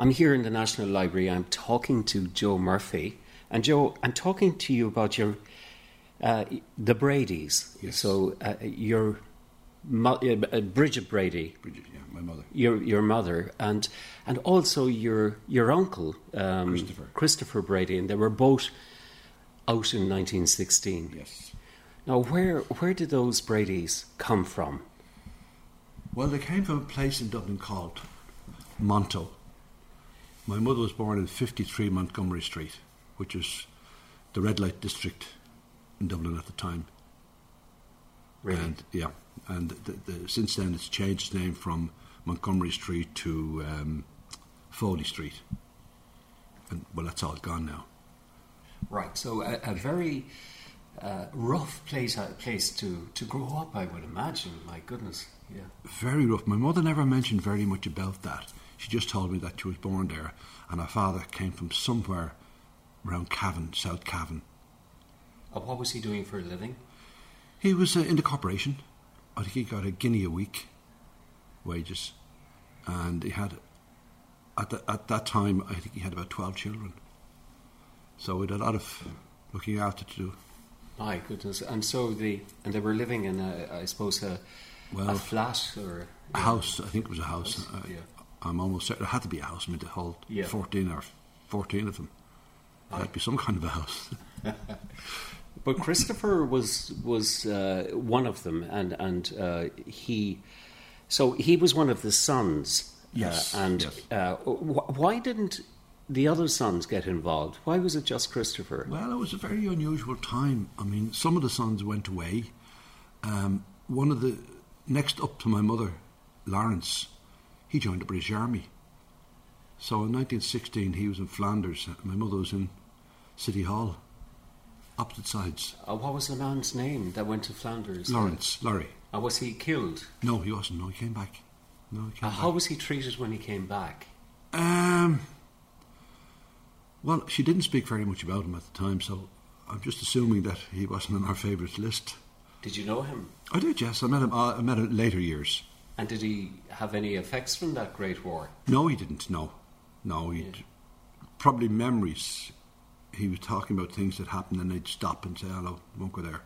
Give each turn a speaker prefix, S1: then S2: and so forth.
S1: I'm here in the National Library. I'm talking to Joe Murphy. And Joe, I'm talking to you about your the Bradys.
S2: Yes.
S1: So your Bridget Brady.
S2: Bridget, yeah, my mother.
S1: Your mother, and also your uncle,
S2: Christopher
S1: Brady, and they were both out in 1916.
S2: Yes.
S1: Now, where did those Bradys come from?
S2: Well, they came from a place in Dublin called Monto. My mother was born in 53 Montgomery Street, which is the red light district in Dublin at the time.
S1: Really?
S2: And since then it's changed its name from Montgomery Street to Foley Street. And well, that's all gone now.
S1: Right. So a very rough place to grow up, I would imagine. My goodness. Yeah.
S2: Very rough. My mother never mentioned very much about that. She just told me that she was born there, and her father came from somewhere around Cavan, South Cavan.
S1: What was he doing for a living?
S2: He was in the corporation. I think he got a guinea a week wages, and he had at that time I think he had about 12 children. So we had a lot of looking after to do.
S1: My goodness! And so they were living in I suppose a flat or
S2: a house. I think it was a house.
S1: Yeah.
S2: I'm almost certain it had to be a house. I mean, the whole 14 of them. It had to be some kind of a house.
S1: But Christopher was one of them, and he was one of the sons.
S2: Yes.
S1: Why didn't the other sons get involved? Why was it just Christopher?
S2: Well, it was a very unusual time. I mean, some of the sons went away. One of the next up to my mother, Lawrence, he joined the British Army. So in 1916 he was in Flanders. My mother was in City Hall. Opposite sides.
S1: What was the man's name that went to Flanders?
S2: Laurie.
S1: Was he killed?
S2: No, he wasn't. No, he came back.
S1: How was he treated when he came back?
S2: Well, she didn't speak very much about him at the time, so I'm just assuming that he wasn't on our favourites list.
S1: Did you know him?
S2: I did, yes. I met him in later years.
S1: And did he have any effects from that Great War?
S2: No, he didn't. No, he'd probably memories. He was talking about things that happened, and they'd stop and say, "Hello, won't go there."